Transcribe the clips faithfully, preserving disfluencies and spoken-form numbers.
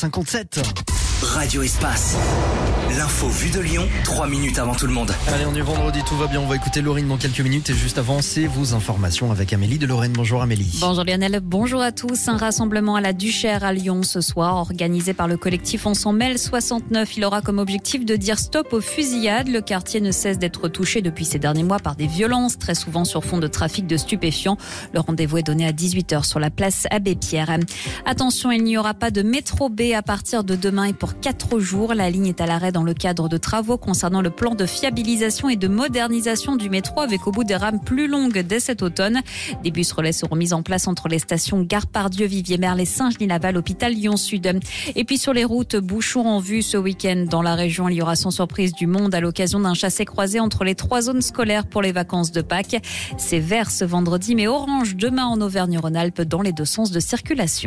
cinquante-sept. Radio Espace. L'info vue de Lyon, trois minutes avant tout le monde. Allez, on est vendredi, tout va bien. On va écouter Laurine dans quelques minutes. Et juste avant, c'est vos informations avec Amélie de Lorraine. Bonjour Amélie. Bonjour Lionel, bonjour à tous. Un rassemblement à la Duchère à Lyon ce soir, organisé par le collectif On s'en mêle soixante-neuf. Il aura comme objectif de dire stop aux fusillades. Le quartier ne cesse d'être touché depuis ces derniers mois par des violences, très souvent sur fond de trafic de stupéfiants. Le rendez-vous est donné à dix-huit heures sur la place Abbé-Pierre. Attention, il n'y aura pas de métro B à partir de demain et pour quatre jours. La ligne est à l'arrêt dans le cadre de travaux concernant le plan de fiabilisation et de modernisation du métro, avec au bout des rames plus longues dès cet automne. Des bus relais seront mis en place entre les stations Gare Pardieu, Viviers-Merle et Saint-Genis-Laval, hôpital Lyon-Sud. Et puis sur les routes, bouchons en vue ce week-end dans la région. Il y aura sans surprise du monde à l'occasion d'un chassé-croisé entre les trois zones scolaires pour les vacances de Pâques. C'est vert ce vendredi, mais orange demain en Auvergne-Rhône-Alpes dans les deux sens de circulation.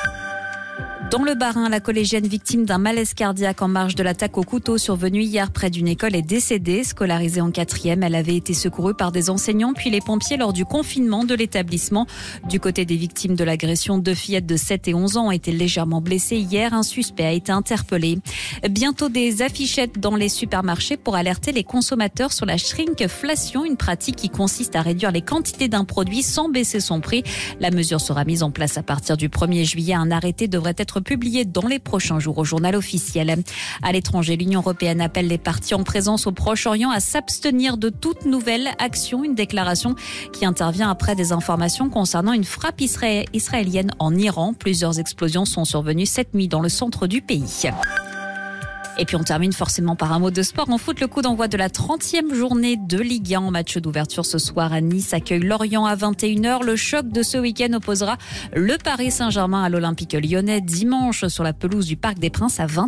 Dans le Bas-Rhin, la collégienne victime d'un malaise cardiaque en marge de l'attaque au couteau survenue hier près d'une école est décédée. Scolarisée en quatrième, elle avait été secourue par des enseignants puis les pompiers lors du confinement de l'établissement. Du côté des victimes de l'agression, deux fillettes de sept et onze ans ont été légèrement blessées hier. Un suspect a été interpellé. Bientôt des affichettes dans les supermarchés pour alerter les consommateurs sur la shrinkflation, une pratique qui consiste à réduire les quantités d'un produit sans baisser son prix. La mesure sera mise en place à partir du premier juillet. Un arrêté devrait être publié dans les prochains jours au journal officiel. À l'étranger, l'Union européenne appelle les partis en présence au Proche-Orient à s'abstenir de toute nouvelle action. Une déclaration qui intervient après des informations concernant une frappe isra- israélienne en Iran. Plusieurs explosions sont survenues cette nuit dans le centre du pays. Et puis on termine forcément par un mot de sport. En foot, le coup d'envoi de la trentième journée de Ligue un en match d'ouverture ce soir à Nice accueille Lorient à vingt et une heures. Le choc de ce week-end opposera le Paris Saint-Germain à l'Olympique lyonnais dimanche sur la pelouse du Parc des Princes à vingt